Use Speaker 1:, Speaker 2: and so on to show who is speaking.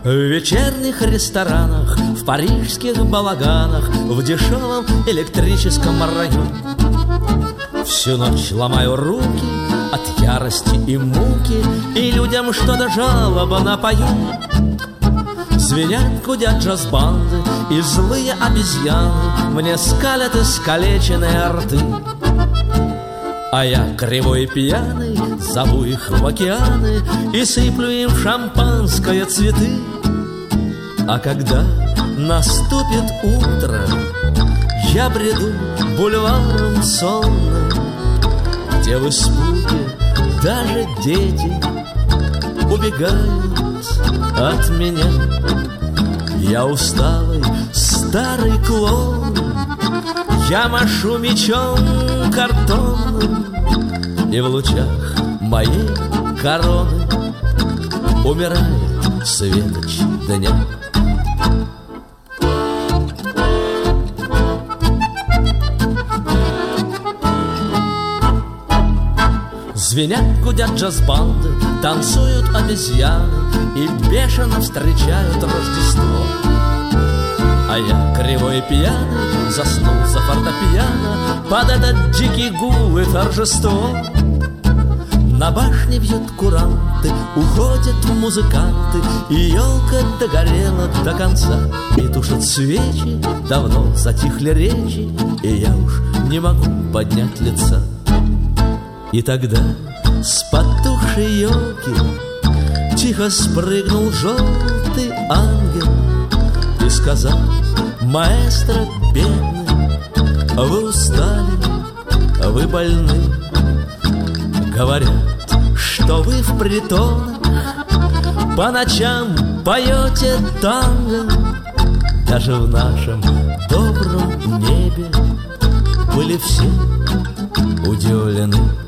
Speaker 1: В вечерних ресторанах, в парижских балаганах, в дешевом электрическом районе. Всю ночь ломаю руки от ярости и муки, и людям что-то жалобно пою. Звенят, гудят джаз-банды, и злые обезьяны мне скалят искалеченные рты. А я кривой и пьяный зову их в океаны и сыплю им в шампанское цветы. А когда наступит утро, я бреду бульваром сонным, где в испуге даже дети убегают от меня. Я усталый старый клоун, я машу мечом картонным, и в лучах моей короны умирает светоч дня. Звенят, гудят джаз-банды, танцуют обезьяны и бешено встречают Рождество. А я кривой и пьяный заснул за фортепиано под этот дикий гул и торжество. На башне бьют куранты, уходят музыканты, и елка догорела до конца. И тушат свечи, давно затихли речи, и я уж не могу поднять лица. И тогда с потухшей елки тихо спрыгнул желтый ангел и сказал: маэстро бедный, вы устали, вы больны. Говорят, что вы в притонах по ночам поете танго. Даже в нашем добром небе были все удивлены.